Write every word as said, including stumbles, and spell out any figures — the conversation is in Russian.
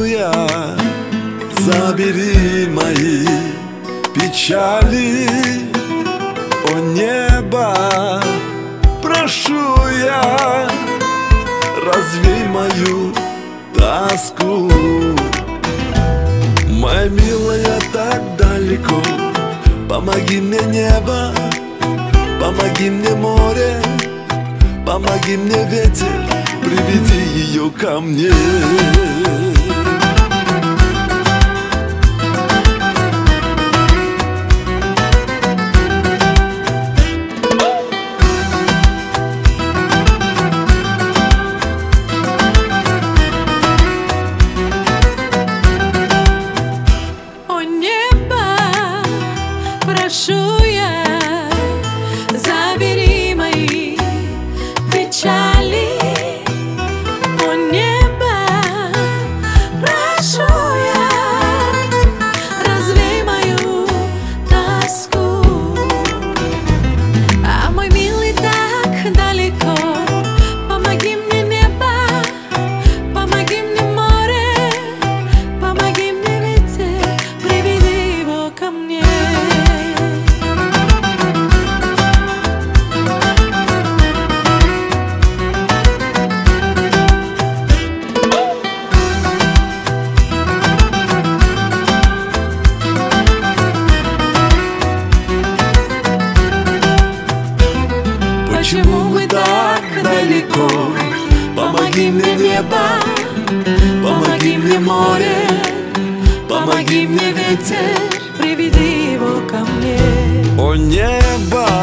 прошу я, забери мои печали. О небо, прошу я, развей мою тоску. Моя милая, так далеко, помоги мне, небо, помоги мне, море, помоги мне, ветер, приведи ее ко мне. Прошу я, забери мои печали. О небо, прошу я, развей мою тоску. А мой милый, так далеко, помоги мне, небо, помоги мне, море, помоги мне, ветер, приведи его ко мне. Почему мы так далеко? Помоги мне, небо, помоги мне, море, помоги мне, ветер, Приведи его ко мне. о небо,